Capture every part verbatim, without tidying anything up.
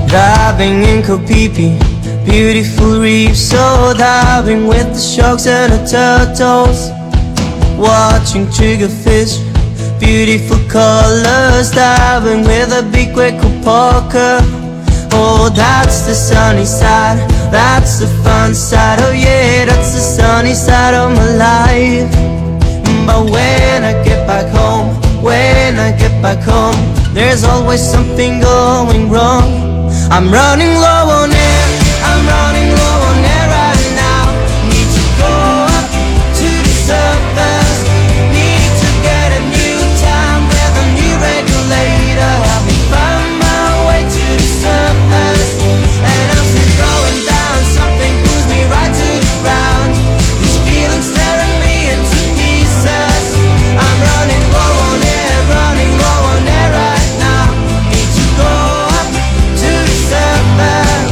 Diving in Kopipi, beautiful reef. So diving with the sharks and the turtles, watching triggerfish, beautiful colors. Diving with a big wake called Parker. Oh, that's the sunny side, that's the fun side. Oh yeah, that's the sunny side of my life. But when I get back home, when I get back home, there's always something going wrong. I'm running low on air, I'm running low on air right now. Need to go up to the surface, need to get a new time with a new regulator. Help me find my way to the surface. And I'm still going down, something pulls me right to the ground. These feelings tearing me into pieces. I'm running low on air, running low on air right now. Need to go up to the surface.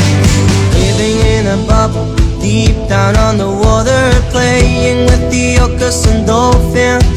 Living in a bubble, deep down on the water, playing with the orcas and dolphins,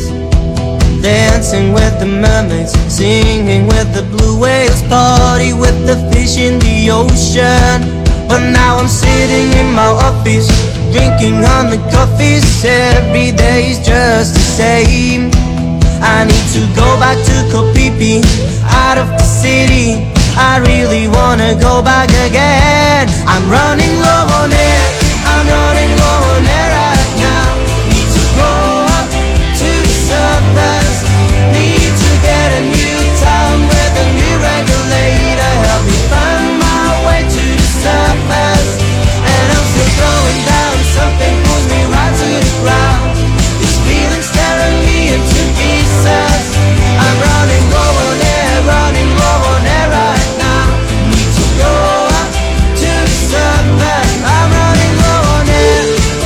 dancing with the mermaids, singing with the blue whales, party with the fish in the ocean. But now I'm sitting in my office, drinking on the coffees. Every day's just the same. I need to go back to Kopipi, out of the city. I really wanna go back again. I'm running low on air, I'm running low on air right now. Need to go up to the surface, need to get a new time with a new regulator. Help me find my way to the surface. And I'm still going down, something pulls me right to the ground. These feelings tearing me into pieces. I'm running low on air, running low on air right now. Need to go up to the surface. I'm running low on air.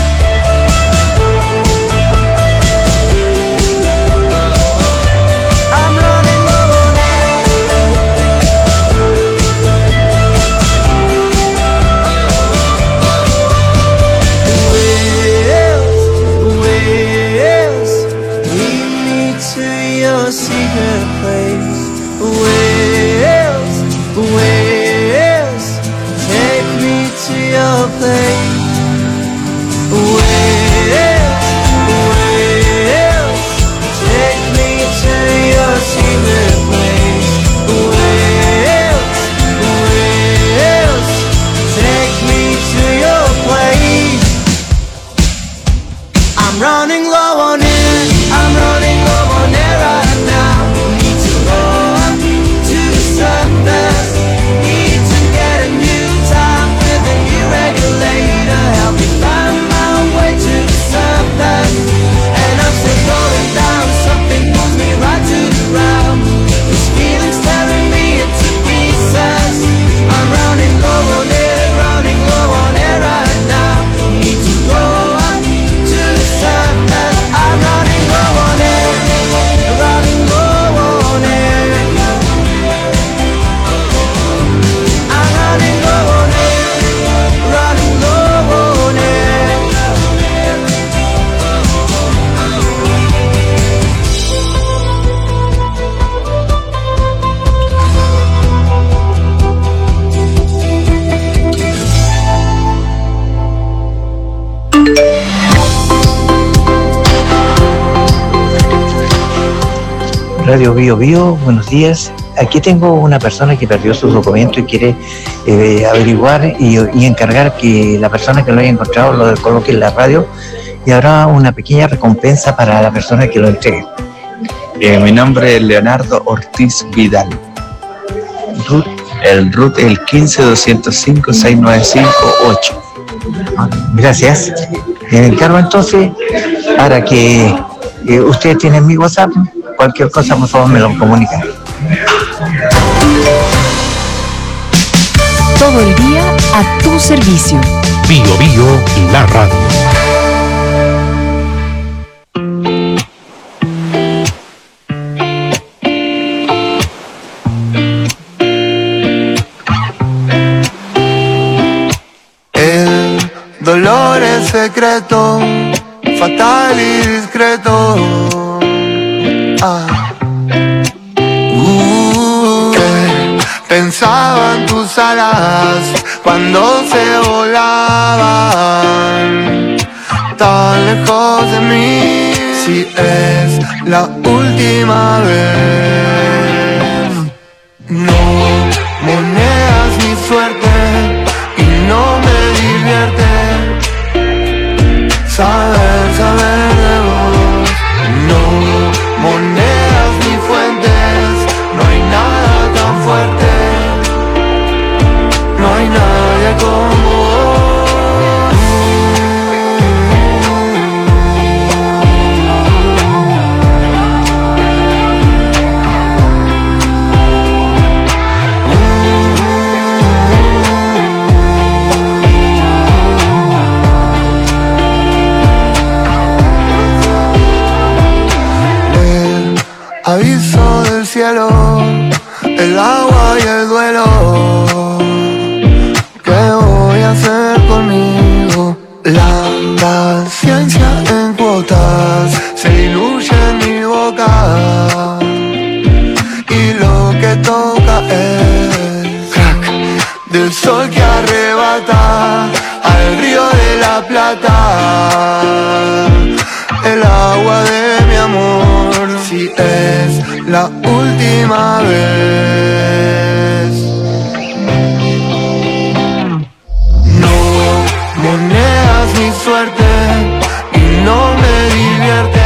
I'm running low on air. Whales, whales, lead me to your secret place. Whales, whales, take me to your place. Whales, whales, take me to your secret place. Whales, whales, take me to your place. I'm running low on air, I'm running low on air right now. Need to go up to the surface, need to get a new time with a new regulator. Help me find my way to the surface. And I'm still going down, something pulls me right to the ground. These feelings tearing me into pieces. I'm running low on air, running low on air right now. Need to go up to the surface. I'm running low on air, running low on air. I'm running low on air, running low on air. Radio Bio Bio, buenos días. Aquí tengo una persona que perdió sus documentos y quiere eh, averiguar y, y encargar que la persona que lo haya encontrado lo coloque en la radio y habrá una pequeña recompensa para la persona que lo entregue. Eh, mi nombre es Leonardo Ortiz Vidal. Ruth. El R U T es el quince doscientos cinco seis nueve cinco ocho. Gracias. Me encargo entonces para que eh, ustedes tienen mi WhatsApp. Cualquier cosa, por favor, me lo comunican. Todo el día a tu servicio. Bio Bio, la radio. El dolor es secreto, fatal y discreto. Ah. Uh, que pensaba en tus alas cuando se volaban tan lejos de mí. Si es la última vez, no monedas mi suerte y no me divierte saber, saber de vos. No monedas ni fuentes, no hay nada tan fuerte, no hay nadie como vos. Aviso del cielo, el agua y el duelo. ¿Qué voy a hacer conmigo? La paciencia en cuotas se diluye en mi boca y lo que toca es crack del sol que arrebata al río de la Plata, el agua de mi amor. Si es la última vez, no monedas mi suerte y no me divierte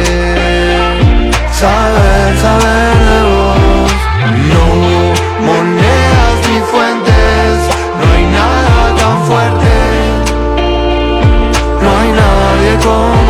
saber, saber de vos. No monedas ni fuentes, no hay nada tan fuerte, no hay nadie como vos.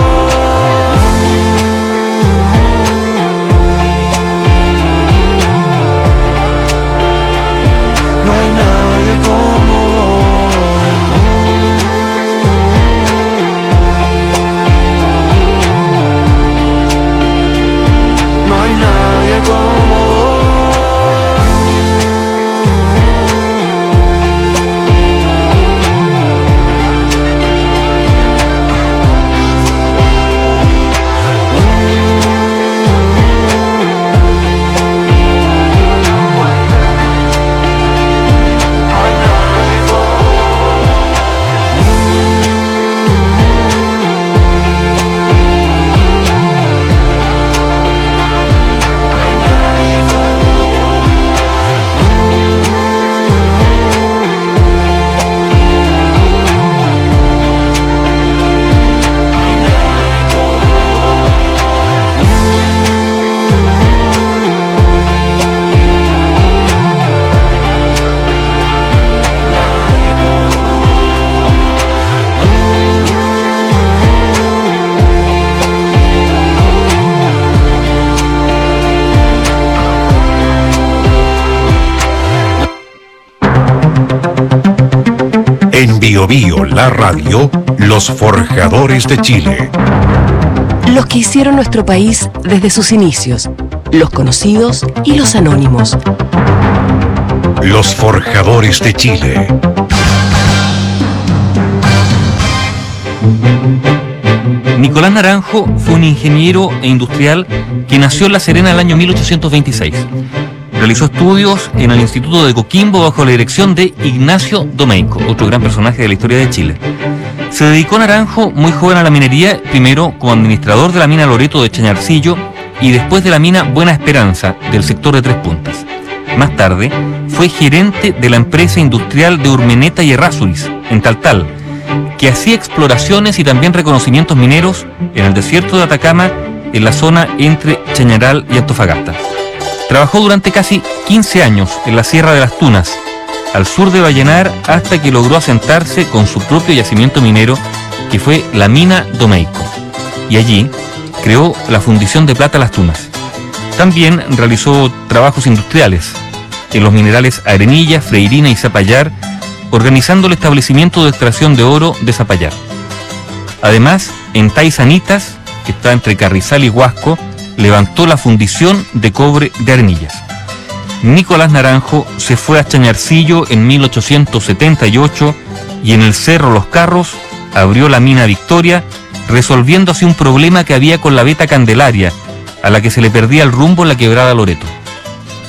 En Bio Bio, la radio, los forjadores de Chile. Los que hicieron nuestro país desde sus inicios, los conocidos y los anónimos. Los forjadores de Chile. Nicolás Naranjo fue un ingeniero e industrial que nació en La Serena en el año mil ochocientos veintiséis. Realizó estudios en el Instituto de Coquimbo bajo la dirección de Ignacio Domeyko, otro gran personaje de la historia de Chile. Se dedicó Naranjo muy joven a la minería, primero como administrador de la mina Loreto de Chañarcillo y después de la mina Buena Esperanza del sector de Tres Puntas. Más tarde fue gerente de la empresa industrial de Urmeneta y Errázuriz, en Taltal, que hacía exploraciones y también reconocimientos mineros en el desierto de Atacama, en la zona entre Chañaral y Antofagasta. Trabajó durante casi quince años en la Sierra de las Tunas, al sur de Vallenar, hasta que logró asentarse con su propio yacimiento minero, que fue la mina Domeyko. Y allí creó la fundición de plata Las Tunas. También realizó trabajos industriales en los minerales Arenilla, Freirina y Zapallar, organizando el establecimiento de extracción de oro de Zapallar. Además, en Taizanitas, que está entre Carrizal y Huasco, levantó la fundición de cobre de Arenillas. Nicolás Naranjo se fue a Chañarcillo en mil ochocientos setenta y ocho y en el Cerro Los Carros abrió la mina Victoria, resolviendo así un problema que había con la veta Candelaria, a la que se le perdía el rumbo en la quebrada Loreto.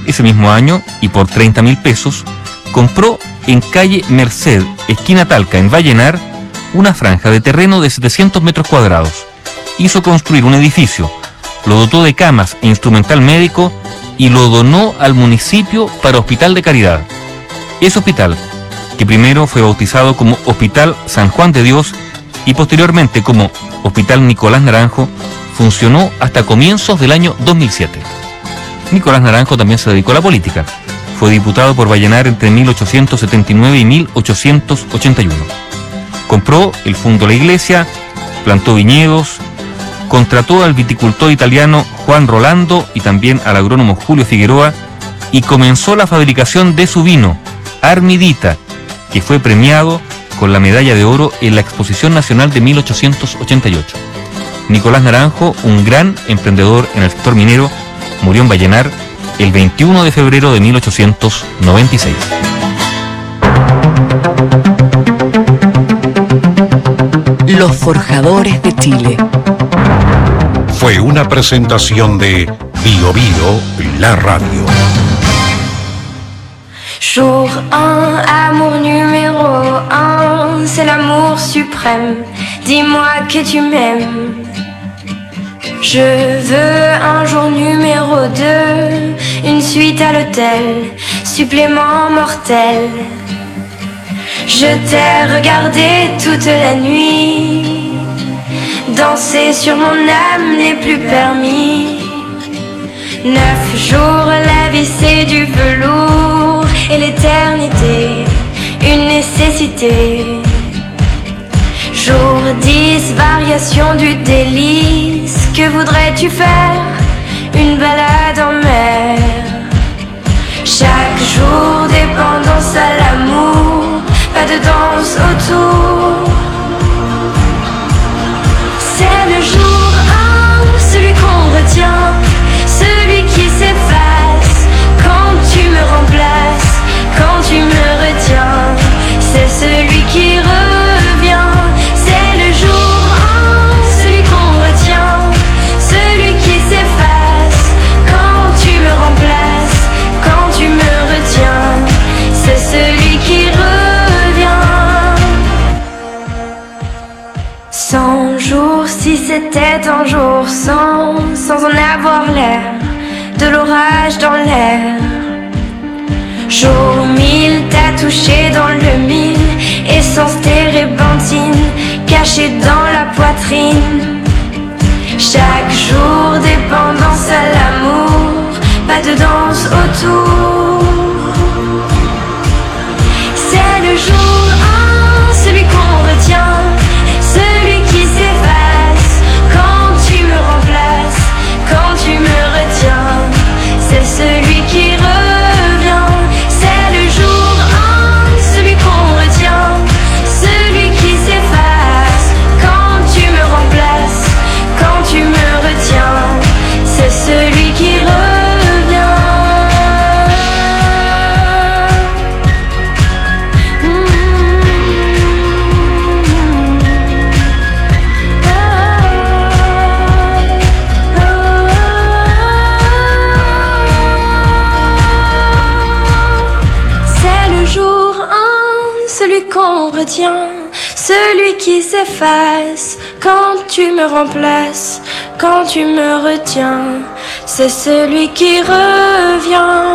Ese mismo año, y por treinta mil pesos, compró en calle Merced, esquina Talca, en Vallenar, una franja de terreno de setecientos metros cuadrados. Hizo construir un edificio, lo dotó de camas e instrumental médico y lo donó al municipio para Hospital de Caridad. Ese hospital, que primero fue bautizado como Hospital San Juan de Dios y posteriormente como Hospital Nicolás Naranjo, funcionó hasta comienzos del año dos mil siete. Nicolás Naranjo también se dedicó a la política. Fue diputado por Vallenar entre mil ochocientos setenta y nueve y mil ochocientos ochenta y uno. Compró el fondo de la iglesia, plantó viñedos, contrató al viticultor italiano Juan Rolando y también al agrónomo Julio Figueroa y comenzó la fabricación de su vino, Armidita, que fue premiado con la medalla de oro en la Exposición Nacional de mil ochocientos ochenta y ocho. Nicolás Naranjo, un gran emprendedor en el sector minero, murió en Vallenar el veintiuno de febrero de mil ochocientos noventa y seis. Los forjadores de Chile. Fue una presentación de Bio Bio, la radio. Jour un, amour numéro un, c'est l'amour suprême. Dis-moi que tu m'aimes. Je veux un jour numéro deux, une suite à l'hôtel, supplément mortel. Je t'ai regardé toute la nuit, danser sur mon âme n'est plus permis. Neuf jours, la vie c'est du velours, et l'éternité, une nécessité. Jour dix, variation du délice, que voudrais-tu faire? Une balade en mer. Chaque jour, dépendance à l'amour, pas de danse autour. C'est le jour un, celui qu'on retient, celui qui s'efface quand tu me remplaces, quand tu me retiens. C'est celui qui revient. C'est le jour un, celui qu'on retient, celui qui s'efface quand tu me remplaces, quand tu me retiens. C'est celui qui revient. Cent jours, si c'était un jour sans, sans en avoir l'air, de l'orage dans l'air. Jour mille, t'as touché dans le mille, essence térébenthine, cachée dans la poitrine. Chaque jour, dépendance à l'amour, pas de danse autour. C'est le jour un, celui qu'on retient, celui qui s'efface quand tu me remplaces, quand tu me retiens. C'est celui qui revient. C'est le jour un, celui qu'on retient, celui qui s'efface quand tu me remplaces, quand tu me retiens. C'est celui qui revient. Qu'on retient, celui qui s'efface quand tu me remplaces, quand tu me retiens. C'est celui qui revient.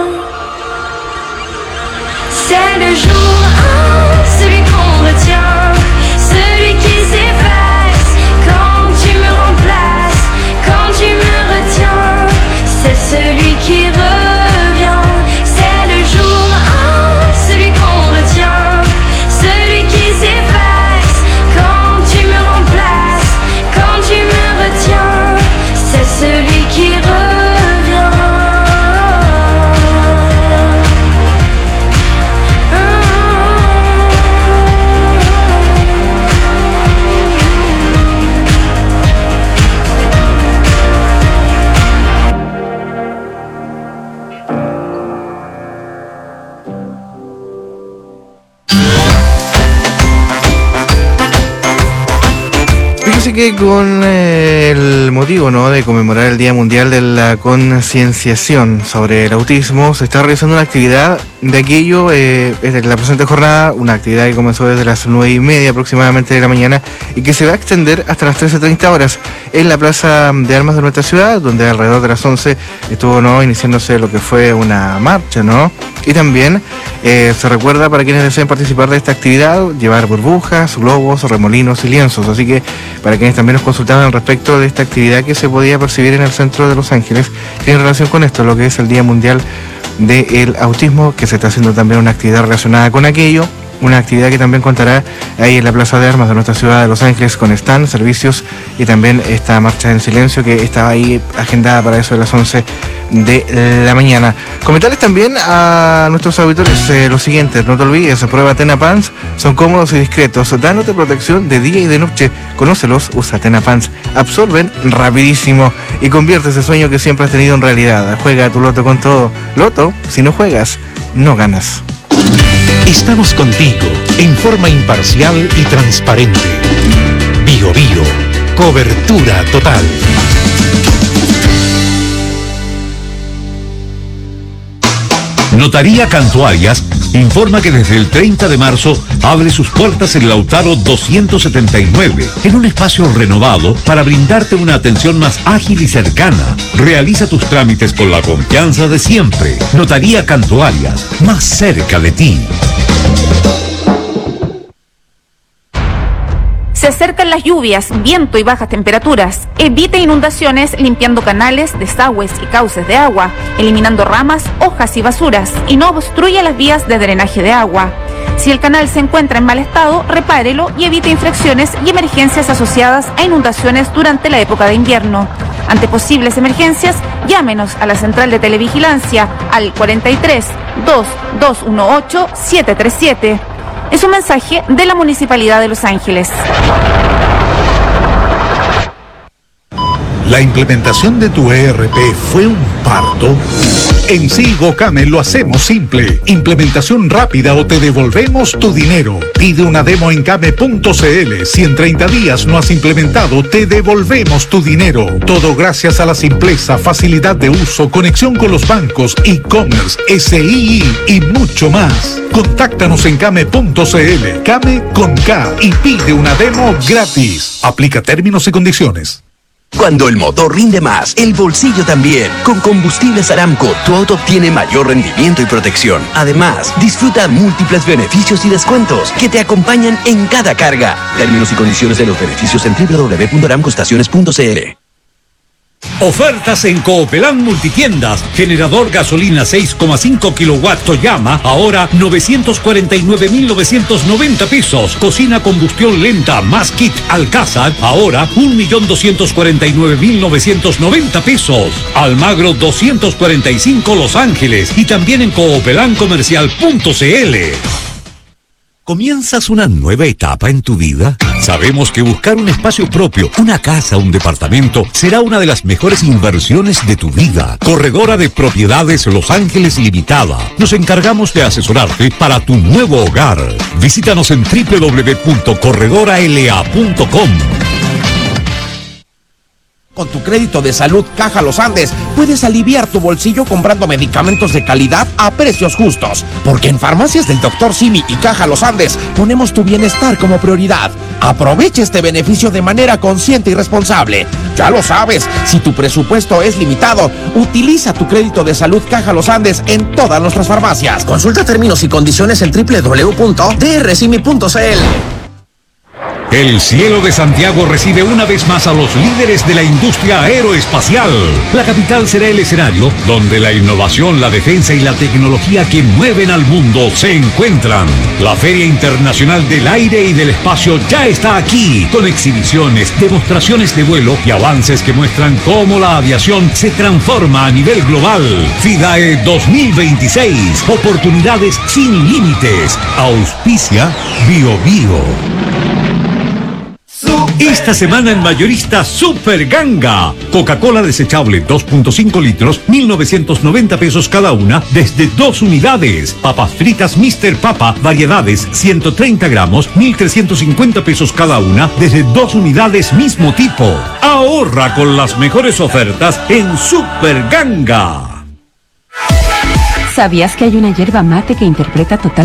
C'est le jour un, celui qu'on retient, celui qui s'efface quand tu me remplaces, quand tu me retiens. C'est celui qui revient. C'est le jour un, celui qu'on retient, celui qui s'efface quand tu me remplaces, quand tu me retiens. C'est celui qui revient. Ah, que con eh, el motivo, ¿no?, de conmemorar el Día Mundial de la Concienciación sobre el Autismo, se está realizando una actividad de aquello, eh, en la presente jornada, una actividad que comenzó desde las nueve y media aproximadamente de la mañana y que se va a extender hasta las trece treinta horas en la Plaza de Armas de nuestra ciudad, donde alrededor de las once estuvo, ¿no?, iniciándose lo que fue una marcha, ¿no? Y también eh, se recuerda para quienes deseen participar de esta actividad, llevar burbujas, globos, remolinos y lienzos. Así que para quienes también nos consultaban respecto de esta actividad que se podía percibir en el centro de Los Ángeles, tiene relación con esto, lo que es el Día Mundial del Autismo, que se está haciendo también una actividad relacionada con aquello. Una actividad que también contará ahí en la Plaza de Armas de nuestra ciudad de Los Ángeles con stand, servicios y también esta marcha en silencio que estaba ahí agendada para eso de las once de la mañana. Comentarles también a nuestros auditores eh, lo siguiente: no te olvides, prueba Tena Pants, son cómodos y discretos, dándote protección de día y de noche. Conócelos, usa Tena Pants, absorben rapidísimo y convierte ese sueño que siempre has tenido en realidad. Juega tu loto con todo. Loto, si no juegas, no ganas. Estamos contigo en forma imparcial y transparente. Bio Bio, cobertura total. Notaría Cantuarias informa que desde el treinta de marzo abre sus puertas en Lautaro doscientos setenta y nueve, en un espacio renovado para brindarte una atención más ágil y cercana. Realiza tus trámites con la confianza de siempre. Notaría Cantuarias, más cerca de ti. Se acercan las lluvias, viento y bajas temperaturas. Evite inundaciones limpiando canales, desagües y cauces de agua, eliminando ramas, hojas y basuras, y no obstruya las vías de drenaje de agua. Si el canal se encuentra en mal estado, repárelo y evite infracciones y emergencias asociadas a inundaciones durante la época de invierno. Ante posibles emergencias, llámenos a la central de televigilancia al cuarenta y tres, dos dos uno ocho, siete tres siete. Es un mensaje de la Municipalidad de Los Ángeles. ¿La implementación de tu E R P fue un parto? En Sigo Came lo hacemos simple. Implementación rápida o te devolvemos tu dinero. Pide una demo en came punto cl. Si en treinta días no has implementado, te devolvemos tu dinero. Todo gracias a la simpleza, facilidad de uso, conexión con los bancos, e-commerce, S I I y mucho más. Contáctanos en came punto cl. Came con K y pide una demo gratis. Aplica términos y condiciones. Cuando el motor rinde más, el bolsillo también. Con Combustibles Aramco, tu auto obtiene mayor rendimiento y protección. Además, disfruta múltiples beneficios y descuentos que te acompañan en cada carga. Términos y condiciones de los beneficios en doble u doble u doble u punto aramco estaciones punto cl. Ofertas en Coopelán Multitiendas. Generador gasolina seis coma cinco kilowatts Toyama, ahora novecientos cuarenta y nueve mil novecientos noventa pesos. Cocina combustión lenta más kit Alcázar, ahora un millón doscientos cuarenta y nueve mil novecientos noventa pesos. Almagro doscientos cuarenta y cinco Los Ángeles y también en coopelán comercial punto cl. ¿Comienzas una nueva etapa en tu vida? Sabemos que buscar un espacio propio, una casa, un departamento, será una de las mejores inversiones de tu vida. Corredora de Propiedades Los Ángeles Limitada. Nos encargamos de asesorarte para tu nuevo hogar. Visítanos en doble u doble u doble u punto corredora l a punto com. Con tu crédito de salud Caja Los Andes, puedes aliviar tu bolsillo comprando medicamentos de calidad a precios justos. Porque en Farmacias del doctor Simi y Caja Los Andes ponemos tu bienestar como prioridad. Aprovecha este beneficio de manera consciente y responsable. Ya lo sabes, si tu presupuesto es limitado, utiliza tu crédito de salud Caja Los Andes en todas nuestras farmacias. Consulta términos y condiciones en doble u doble u doble u punto d r simi punto cl. El cielo de Santiago recibe una vez más a los líderes de la industria aeroespacial. La capital será el escenario donde la innovación, la defensa y la tecnología que mueven al mundo se encuentran. La Feria Internacional del Aire y del Espacio ya está aquí, con exhibiciones, demostraciones de vuelo y avances que muestran cómo la aviación se transforma a nivel global. FIDAE dos mil veintiséis, oportunidades sin límites. Auspicia Bio Bio. Esta semana en Mayorista Super Ganga. Coca-Cola desechable dos punto cinco litros, mil novecientos noventa pesos cada una, desde dos unidades. Papas fritas mister Papa, variedades ciento treinta gramos, mil trescientos cincuenta pesos cada una, desde dos unidades mismo tipo. Ahorra con las mejores ofertas en Super Ganga. ¿Sabías que hay una hierba mate que interpreta totalmente